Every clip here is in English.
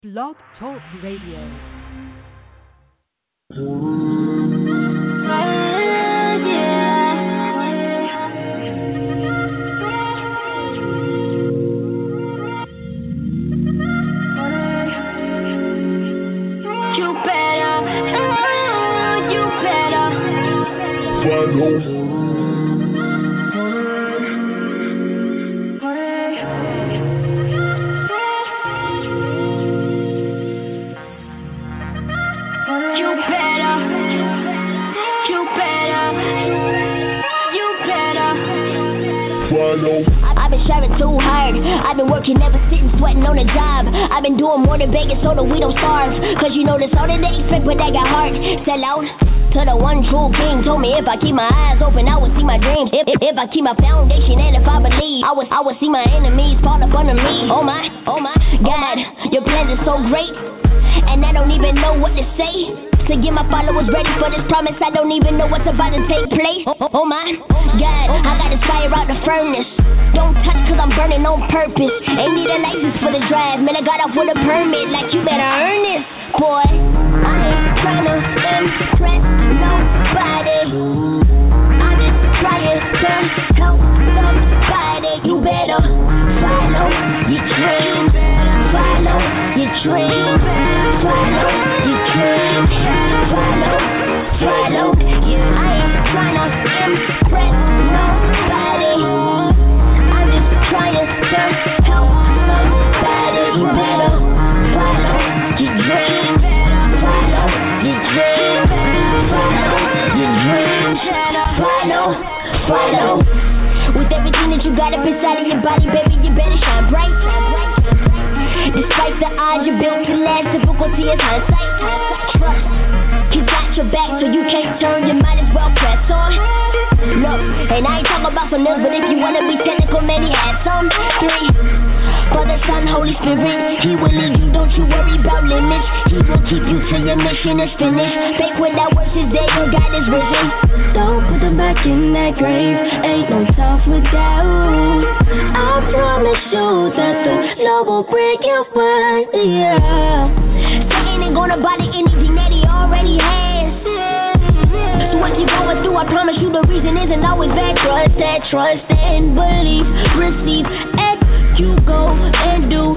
Blog Talk Radio. I've been striving too hard. I've been working, never sitting, sweating on the job. I've been doing more than begging so that we don't starve. Cause you know that's all that they expect, but they got heart. Sell out to the one true king. Told me if I keep my eyes open, I would see my dreams. If I keep my foundation and if I believe, I would see my enemies fall up under me. Oh my God, your plans are so great, and I don't even know what to say. To get my followers ready for this promise, I don't even know what's about to take place. Oh my God, I got this fire out the furnace. Don't touch cause I'm burning on purpose. Ain't need a license for the drive, man, I got off with a permit. Like you better earn this, boy. I ain't tryna impress nobody. I'm just trying to help somebody. You better follow your dream. Follow your dream. Follow your dream. Follow. I ain't tryna impress nobody. I'm just trying to help somebody. You better follow your dream. Follow your dream. Follow your dream. Follow. With everything that you got up inside of your body, baby, you better shine bright. Despite the odds, you're built to last. Difficulty is hindsight. Trust. He got your back, so you can't turn. You might as well press on. Look, and I ain't talking about some niggas, but if you wanna be technical, man, he had some. 3, Father, Son, Holy Spirit, he will lead you. Don't you worry about limits. He will keep you till your mission is finished. Faith without works is dead, and God is risen. Don't put them back in that grave. Ain't no tough without. I promise you that the love will break your word. Yeah. Satan ain't gonna bother anything that he already has. So what you going through, I promise you the reason isn't always bad. Trust and believe. Receive as you go and do.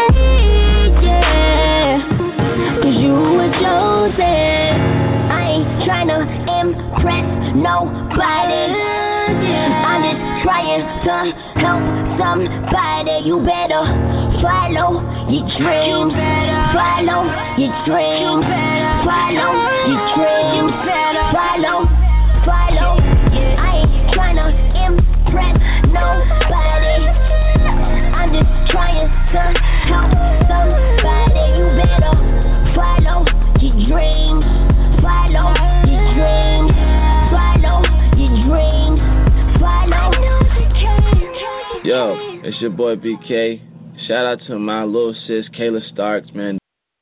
Yeah. Cause you were chosen. I ain't tryna impress nobody. I'm just trying to help somebody. You better follow your dreams. Follow your dreams. Follow your dreams. Follow. I ain't tryna impress nobody. I'm just trying to help somebody. You better follow your dreams. Follow your dreams. Follow your dreams. Yo, it's your boy BK. Shout out to my little sis Kayla Starks, man.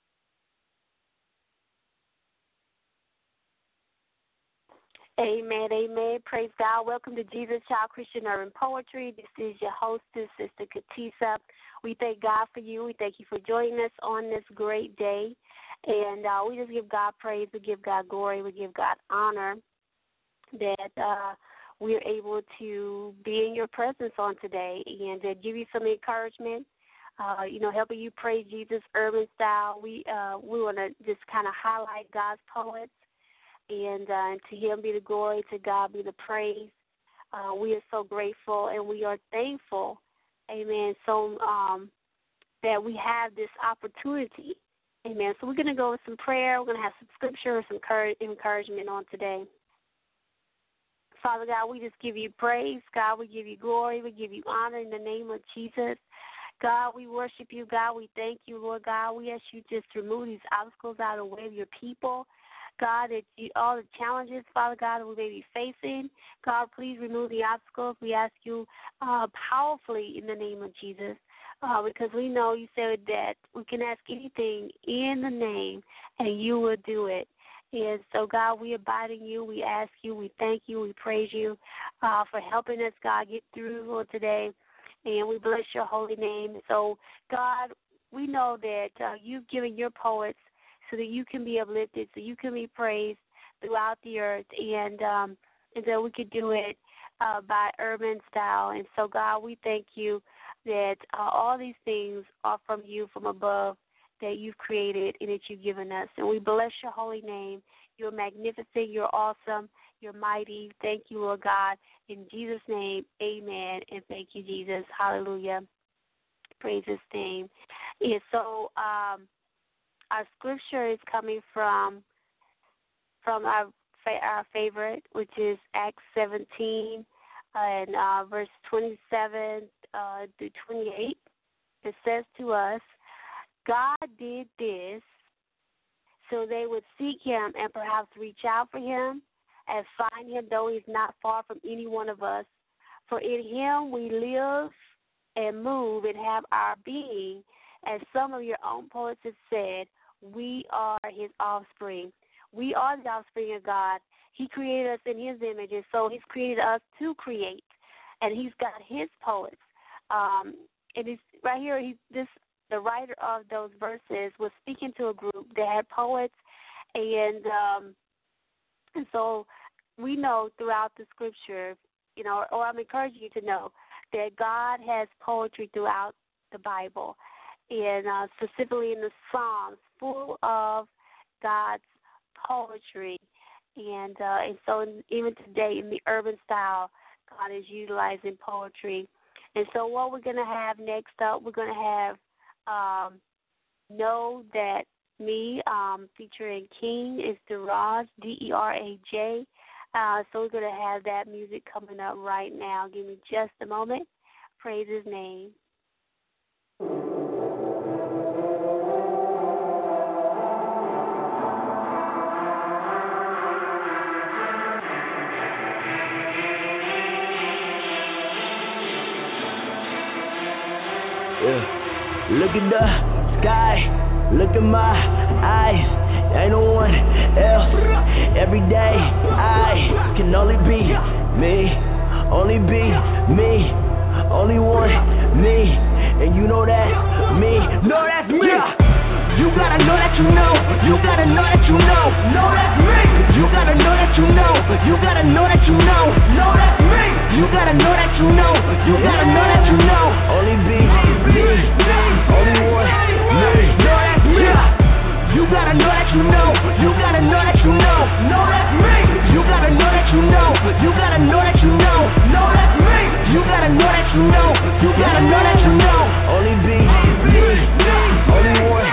Amen. Praise God. Welcome to Jesus Child Christian Urban Poetry. This is your hostess, Sister Katisa. We thank God for you. We thank you for joining us on this great day. And we just give God praise. We give God glory. We give God honor that we are able to be in your presence on today and to give you some encouragement, helping you praise Jesus urban style. We want to just kind of highlight God's poets, and to him be the glory, to God be the praise. We are so grateful and we are thankful, amen, so that we have this opportunity, amen. So we're going to go with some prayer. We're going to have some scripture, some encouragement on today. Father God, we just give you praise. God, we give you glory. We give you honor in the name of Jesus. God, we worship you. God, we thank you, Lord God. We ask you just to remove these obstacles out of the way of your people. God, that all the challenges, Father God, that we may be facing, God, please remove the obstacles. We ask you powerfully in the name of Jesus, because we know you said that we can ask anything in the name and you will do it. And so, God, we abide in you. We ask you. We thank you. We praise you for helping us, God, get through, Lord, today. And we bless your holy name. So, God, we know that you've given your poets so that you can be uplifted, so you can be praised throughout the earth, and that we could do it by urban style. And so, God, we thank you that all these things are from you, from above, that you've created and that you've given us. And we bless your holy name. You're magnificent. You're awesome. You're mighty. Thank you, Lord God. In Jesus' name, amen. And thank you, Jesus. Hallelujah. Praise his name. And so our scripture is coming from our favorite, which is Acts 17 and verse 27 through 28. It says to us, God did this so they would seek him and perhaps reach out for him and find him, though he's not far from any one of us. For in him we live and move and have our being. As some of your own poets have said, we are his offspring. We are the offspring of God. He created us in his image, and so he's created us to create. And he's got his poets. And it's right here, the writer of those verses was speaking to a group that had poets, and so we know throughout the scripture, or I'm encouraging you to know that God has poetry throughout the Bible, and specifically in the Psalms, full of God's poetry, and so even today in the urban style, God is utilizing poetry. And so what we're going to have next up, we're going to have Know That Me, featuring King is Deraj, D-E-R-A-J. So we're going to have that music coming up right now. Give me just a moment. Praise his name. Yeah. Look at the sky, look at my eyes, ain't no one else. Every day I can only be me, only be me, only one me, and you know that me, no that's me. Yeah. You gotta know that you know, you gotta know that you know, no that's me. You gotta know that you know, you gotta know that you know, no that's me. You gotta know that you know, you gotta know that you know, only be me, only one me, no that's me. You gotta know that you know, you gotta know that you know, no that's me. You gotta know that you know, you gotta know that you know, no that's me. You gotta know that you know, you gotta know that you know, only be me, only one.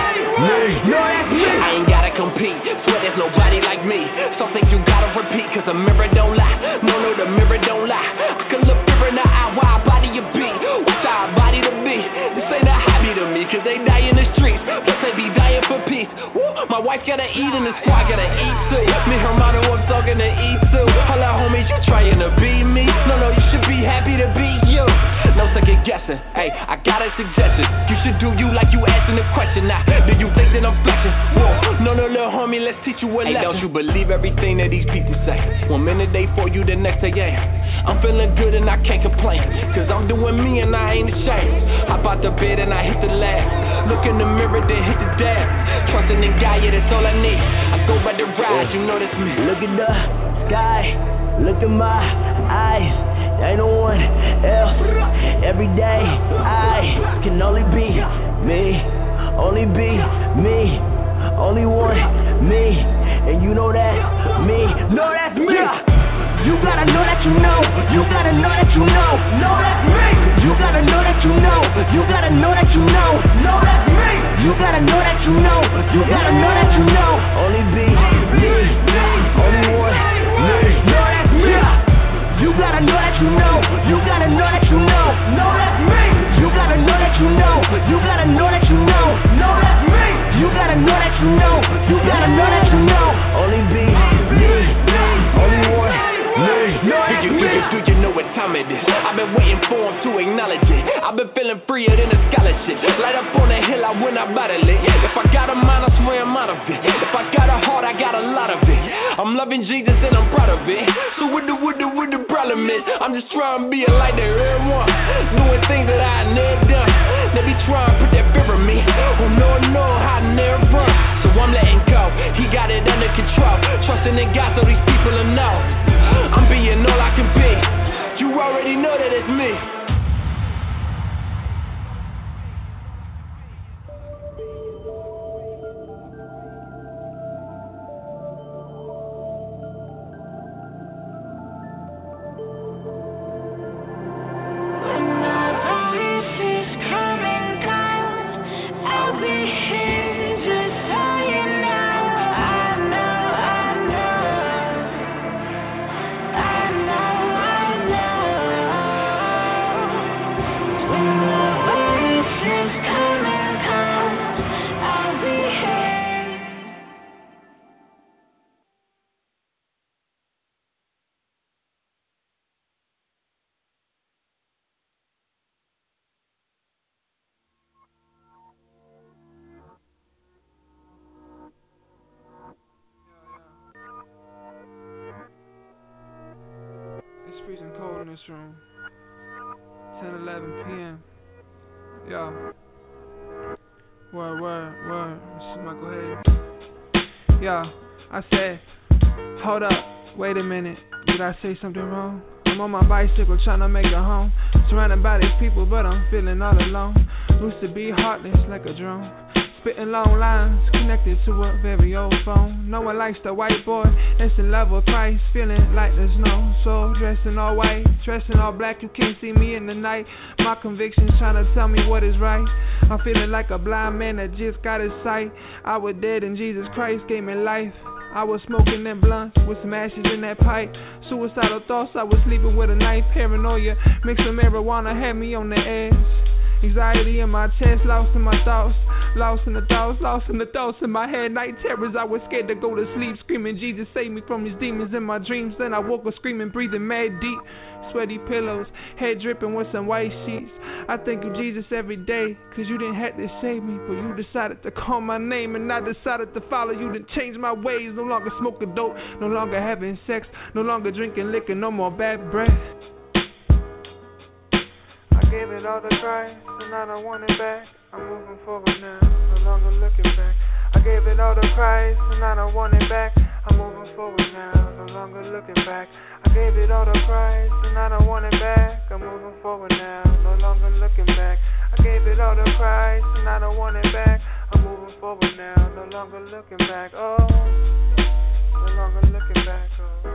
I ain't gotta compete, swear there's nobody like me. Some things you gotta repeat, cause the mirror don't lie. No, the mirror don't lie. I can look mirror in the eye while I body your beat. Watch how I body the beat. This ain't a hobby to me, cause they die in the streets. Plus they be dying for peace. Woo, my wife gotta eat and the squad gotta eat too. Me, her motto, I'm talking to eat too. Holla homies, you trying to be me. No, you should be happy to be you. No second guessing, hey, I got a suggestion. You should do you like you asking the question. Now, do you think that I'm flexing? Whoa, no, little homie, let's teach you a lesson. Hey, don't you believe everything that these people say? 1 minute they for you, the next day ain't. I'm feeling good and I can't complain, cause I'm doing me and I ain't ashamed. Hop out the bed and I hit the lab. Look in the mirror, then hit the dab. Trusting in God, yeah, that's all I need. I go by the ride, you know that's me. Look at the sky, look at my eyes, ain't no one else. Every day I can only be me, only be me, only one me, and you know that me, no that's me. You gotta know that you know, you gotta know that you know, no that's me. You gotta know that you know, you gotta know that you know, no that's me. You gotta know that you know, you gotta know that you know, only be me, only one me, no that's me. You gotta know that you know, you gotta know that you know, no that's me. You gotta know that you know, you gotta know that you know, no that's me. You gotta know that you know, you gotta know that you know, only be me, only one me, no that's me. Do you know what time it is? I've been waiting for him to acknowledge it. I've been feeling freer than a scholarship. Light up on the hill, I will not battle it. If I got a mind, I swear I'm out of it. If I got a heart, I got a lot of it. I'm loving Jesus and I'm proud of it. So what the problem is? I'm just trying to be a light to everyone, doing things that I never done. That be trying to put that fear in me. Oh no, I never run. So I'm letting go. He got it under control. Trusting in God so these people will know. I'm being all I can be. You already know that it's me. Freezing cold in this room. 10-11 p.m. Yo. Word. This is Michael Hayes. Yo, I said, hold up, wait a minute. Did I say something wrong? I'm on my bicycle trying to make it home. Surrounded by these people, but I'm feeling all alone. Used to be heartless like a drone. Spitting long lines, connected to a very old phone. No one likes the white boy, that's in love with Christ. Feeling like there's no soul, dressing all white, dressing all black. You can't see me in the night. My convictions trying to tell me what is right. I'm feeling like a blind man that just got his sight. I was dead and Jesus Christ gave me life. I was smoking them blunts with some ashes in that pipe. Suicidal thoughts, I was sleeping with a knife. Paranoia, mix of marijuana had me on the edge. Anxiety in my chest, lost in my thoughts. Lost in the thoughts in my head. Night terrors, I was scared to go to sleep. Screaming, Jesus save me from these demons in my dreams. Then I woke up screaming, breathing mad deep. Sweaty pillows, head dripping with some white sheets. I thank you, Jesus, every day, cause you didn't have to save me, but you decided to call my name, and I decided to follow you, then change my ways. No longer smoking dope, no longer having sex, no longer drinking liquor, no more bad breath. I gave it all to Christ, and I don't want it back. I'm moving forward now, no longer looking back. I gave it all to Christ, and I don't want it back. I'm moving forward now, no longer looking back. I gave it all to Christ, and I don't want it back. I'm moving forward now, no longer looking back. I gave it all to Christ, and I don't want it back. I'm moving forward now, no longer looking back. Oh, no longer looking back. Oh.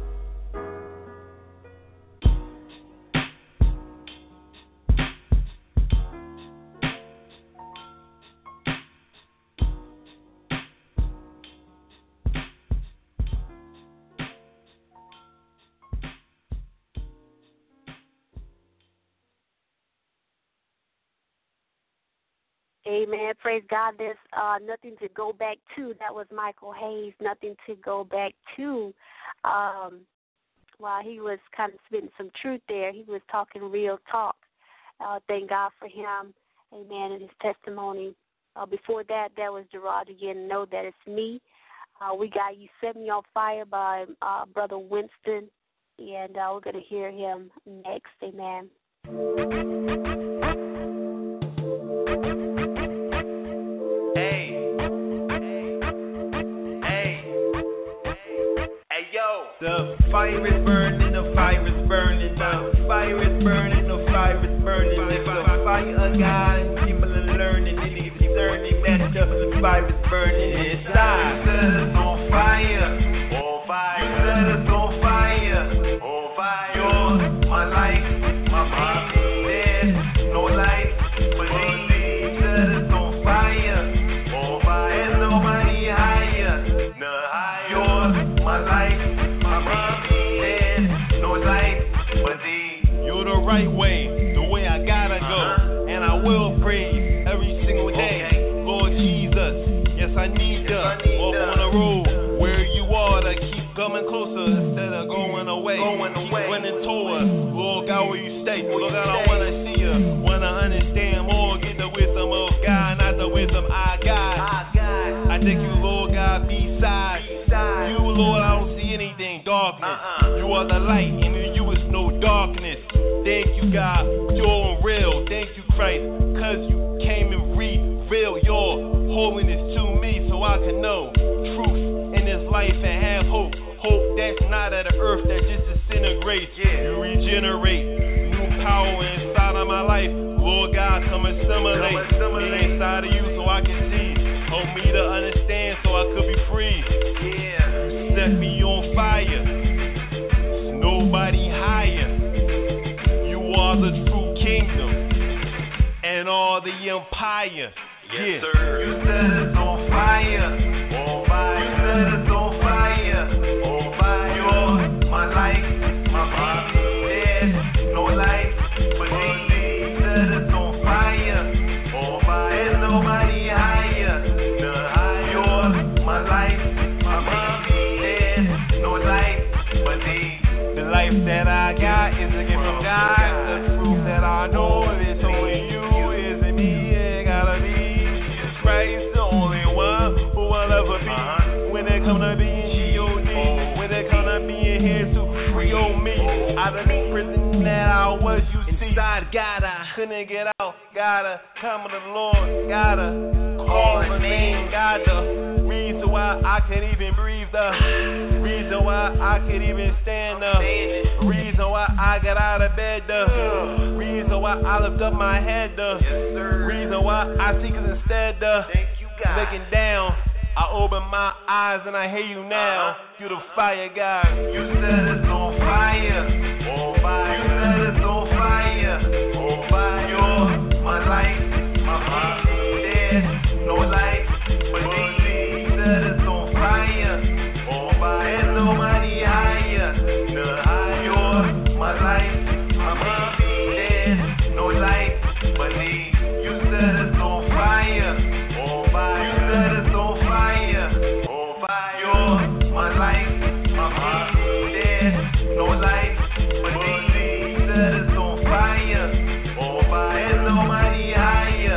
Amen. Praise God. There's nothing to go back to. That was Michael Hayes. Nothing to go back to. While he was kind of spitting some truth there, he was talking real talk. Thank God for him. Amen. And his testimony. Before that, was Gerard again. Know that it's me. We got You Set Me on Fire by Brother Winston. And we're going to hear him next. Amen. The fire is burning, the fire is burning, the fire is burning, the fire is burning. It's the fire of God and people are learning and it's discerning that the fire is burning inside. You set us on fire, on fire. You set us on fire, on fire. Yours, my life, my mind, there's no life but me. You set us on fire, there's nobody higher, none higher. Yours, my life. You're the right way, the way I gotta go, and I will pray every single day. Lord Jesus, yes I need to walk on the road where you are to keep coming closer instead of going away. Keep running toward us, Lord God, where you stay. Lord God, I wanna see you, wanna understand more, get the wisdom of God, not the wisdom I got. I thank you, Lord God, beside you, Lord, I don't see anything darkness. You are the light, and in you is no darkness. Thank you, God, you're real. Thank you, Christ, cause because you came and revealed your holiness to me so I can know truth in this life and have hope. Hope that's not of the earth that just disintegrates. You regenerate new power inside of my life. Lord God, come assimilate me inside of you so I can see. Help me to understand so I could be free. You set me on fire. There's nobody higher. You are the true kingdom and all the empire. Yes, sir. You set us on fire. On fire. You set us on fire. On fire. You're my life, my peace. There's no life but thee. You set us on fire. On fire. There's nobody higher. You're my life, my peace. There's no life but thee. The life that I got is a gift from God. The truth that I know is only you. Is in me. It gotta be Christ, the only one who I'll ever be. When it come to being G.O.D., when it come to being here to free me out of the prison that I was, you see. Inside, couldn't get out, gotta come to the Lord, gotta call the name, got the reason why I can even breathe, the reason why I can even stand up, reason why I got out of bed, the reason why I lift up my head, the reason why I seek it instead, looking down, I open my eyes and I hear you now. You the fire God. You set us on fire. On fire. You set us on fire. On fire. You're my life, my peace. There's no life but thee. You set us on fire. On fire. There's nobody higher. You're my life, my peace. There's no life but thee. You set us on fire. On fire. You set us on fire. On fire. You're my life, my peace. There's no life but thee. You set us on fire. On fire. There's nobody higher.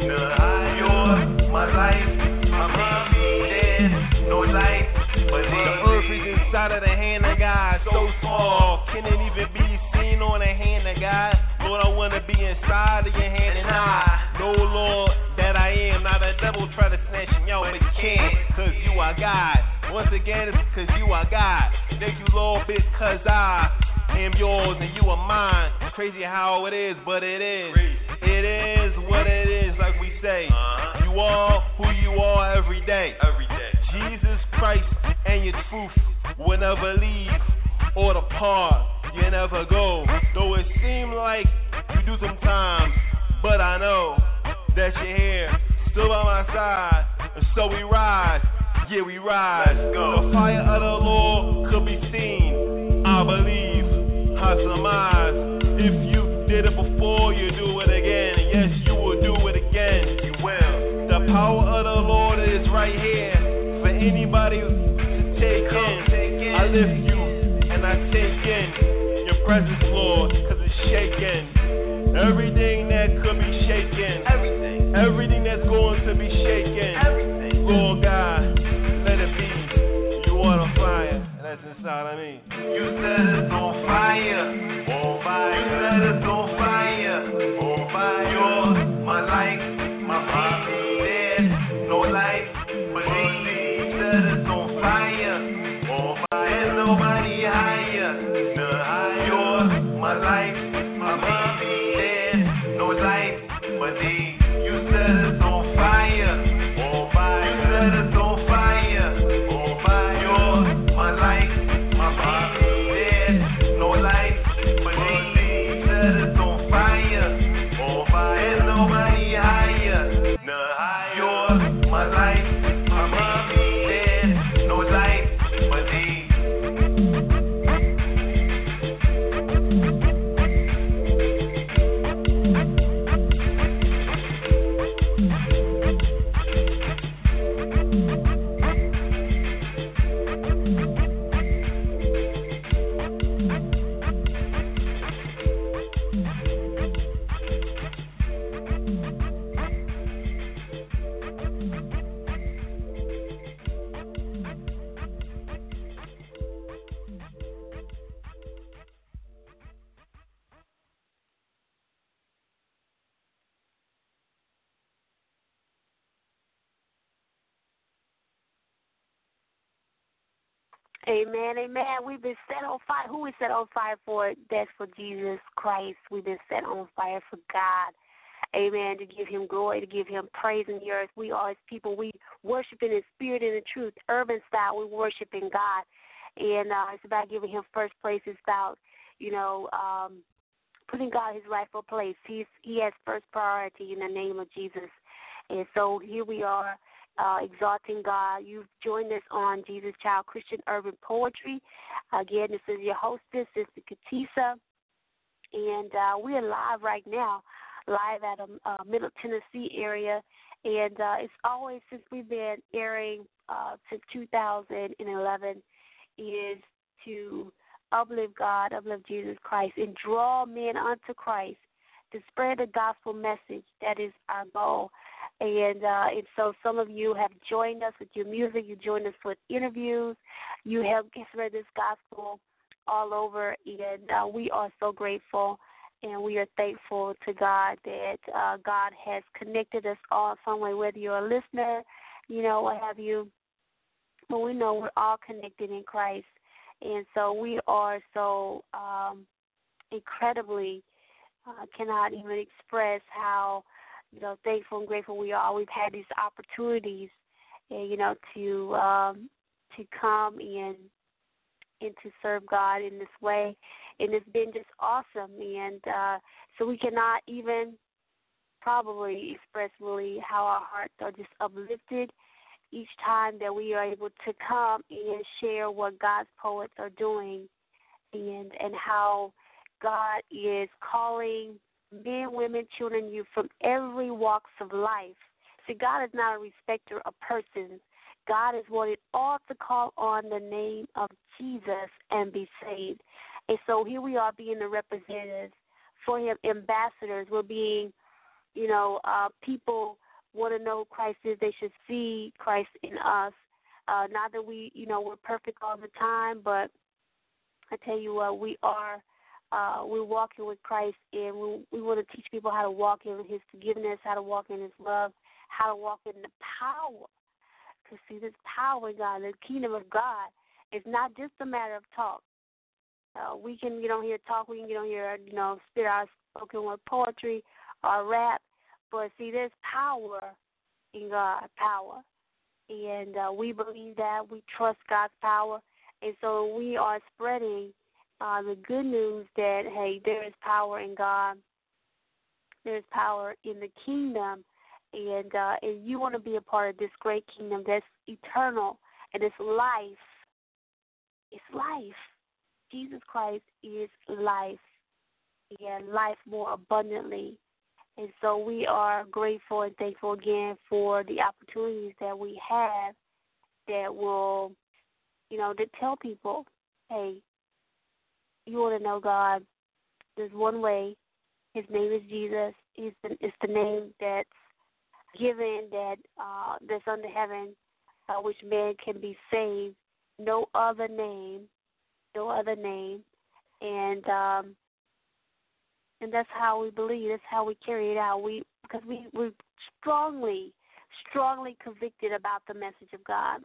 You're my life, my peace. There's no life but thee. The earth is inside of the hand of God, so small, can it even be seen on the hand of God? Lord, I wanna be inside of your hand, and I know, Lord, that I am not a devil try to snatch me out, but you can't, cause you are God. Once again, it's cause you are God. Thank you, Lord, because I am yours and you are mine. Crazy how it is, but it is. It is what it is, like we say. You are who you are every day. Jesus Christ and your truth will never leave or depart. You never go. Though it seems like you do sometimes, but I know that you're here, still by my side. And so we rise, yeah, we rise. Let's go. The fire of the Lord could be seen, I believe, I surmise. If you did it before, you do it again. Yes, you will do it again. You will. The power of the Lord is right here for anybody to take in. I lift you and I take in your presence, Lord, cause it's shaking. Everything that could be shaken, everything that's going to be shaken, Lord God, let it be. You are the fire, and that's inside of me. You set us on fire, on fire. You set us on fire, on fire. You're my life, my peace. There's no life but thee. You set us on fire, on fire. There's nobody higher. You're my life, my peace. There's no life but thee. You set us on fire, on fire. You set us on fire, on fire. You're my life, my peace. There's no life Amen, amen. We've been set on fire. Who we set on fire for? That's for Jesus Christ. We've been set on fire for God. Amen. To give him glory, to give him praise in the earth. We are his people. We worship in spirit and in truth. Urban style, we worship in God. And it's about giving him first place. It's about, putting God his rightful place. He has first priority in the name of Jesus. And so here we are, exalting God. You've joined us on Jesus Child Christian Urban Poetry. Again, this is your hostess, Sister Katisa. And we are live right now, live at a Middle Tennessee area. And it's always, since we've been airing since 2011, is to uplift God, uplift Jesus Christ, and draw men unto Christ, to spread the gospel message. That is our goal. And so some of you have joined us with your music. You joined us with interviews. You helped spread this gospel all over. And we are so grateful, and we are thankful to God that God has connected us all some way, whether you're a listener, what have you. But we know we're all connected in Christ. And so we are so incredibly, cannot even express how, thankful and grateful we are. We've had these opportunities, to come in and to serve God in this way. And it's been just awesome. And so we cannot even probably express really how our hearts are just uplifted each time that we are able to come and share what God's poets are doing, and how God is calling men, women, children, youth from every walks of life. See, God is not a respecter of persons. God has wanted all to call on the name of Jesus and be saved. And so here we are being the representatives for him, ambassadors. We're being, people want to know who Christ is. They should see Christ in us. Not that we're perfect all the time, but I tell you what, we're walking with Christ, and we want to teach people how to walk in his forgiveness, how to walk in his love, how to walk in the power. Because, see, this power in God, the kingdom of God, is not just a matter of talk. We can get on here talk, we can get on here, spit our spoken word poetry or rap. But, see, there's power in God, power. And we believe that. We trust God's power. And so we are spreading the good news that, hey, there is power in God. There's power in the kingdom. And you want to be a part of this great kingdom that's eternal, and it's life. It's life. Jesus Christ is life, and life more abundantly. And so we are grateful and thankful again for the opportunities that we have that will, to tell people, hey, you want to know God, there's one way. His name is Jesus. It's the name that's given that's under heaven, which man can be saved. No other name. And that's how we believe. That's how we carry it out. Because we're strongly convicted about the message of God,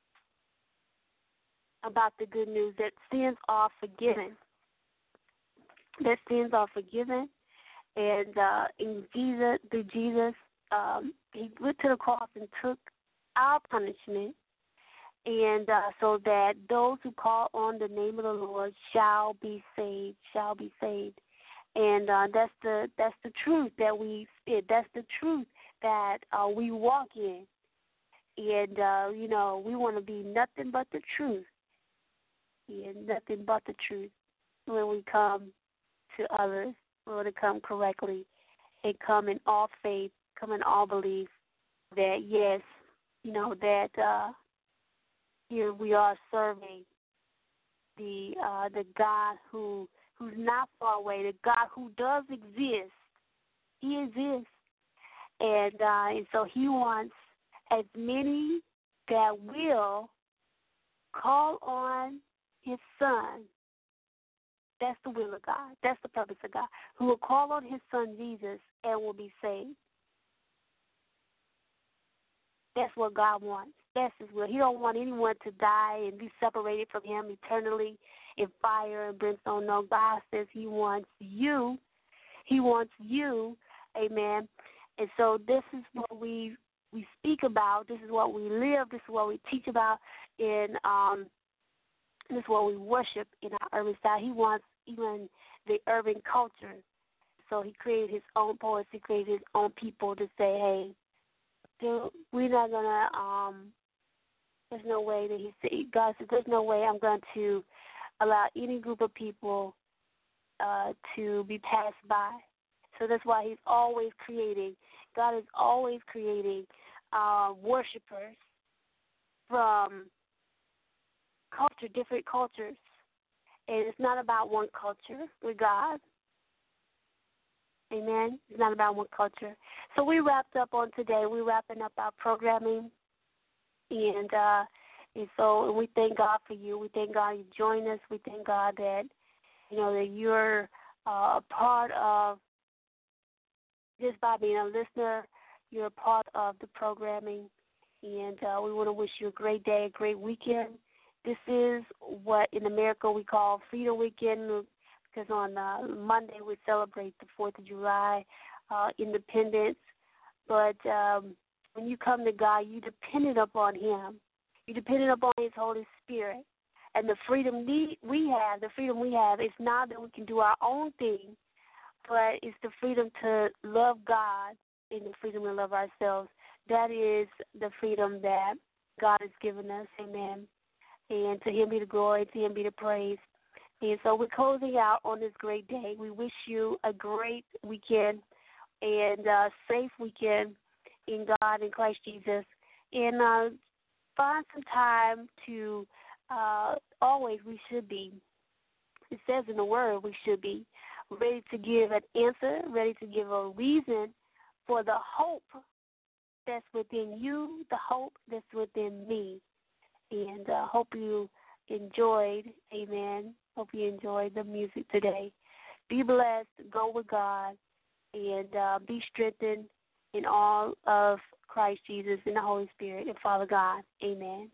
about the good news that sins are forgiven. That sins are forgiven, and in Jesus, through Jesus, he went to the cross and took our punishment, and so that those who call on the name of the Lord shall be saved. And that's the truth that we spit. That's the truth that we walk in. And, we want to be nothing but the truth. Yeah, nothing but the truth when we come to others. We want to come correctly and come in all faith, come in all belief that, yes, that here we are serving the God who's not far away, the God who does exist. He exists. And so he wants as many that will call on his son. That's the will of God. That's the purpose of God. Who will call on his son Jesus and will be saved. That's what God wants. manifest His will. He don't want anyone to die and be separated from Him eternally in fire and brimstone. No, God says He wants you. He wants you, amen. And so this is what we speak about. This is what we live. This is what we teach about in this is what we worship in our urban style. He wants even the urban culture. So He created His own poets. He created His own people to say, hey, dude, we're not going to, there's no way that He said, God said, there's no way I'm going to allow any group of people to be passed by. So that's why He's always creating. God is always creating worshipers from culture, different cultures. And it's not about one culture with God. Amen. It's not about one culture. So we wrapped up on today. We're wrapping up our programming. And so we thank God for you. We thank God you join us. We thank God that, that you're a part of, just by being a listener, you're a part of the programming. And we want to wish you a great day, a great weekend. This is what in America we call Freedom Weekend, because on Monday we celebrate the 4th of July, independence. But when you come to God, you dependent upon Him. You dependent upon His Holy Spirit. And the freedom we have is not that we can do our own thing, but it's the freedom to love God and the freedom to love ourselves. That is the freedom that God has given us. Amen. And to Him be the glory, to Him be the praise. And so we're closing out on this great day. We wish you a great weekend and a safe weekend in God and Christ Jesus. And find some time to always we should be. It says in the Word we should be ready to give an answer, ready to give a reason for the hope that's within you, the hope that's within me. And hope you enjoyed, amen. Hope you enjoyed the music today. Be blessed, go with God, and be strengthened in all of Christ Jesus and the Holy Spirit and Father God. Amen.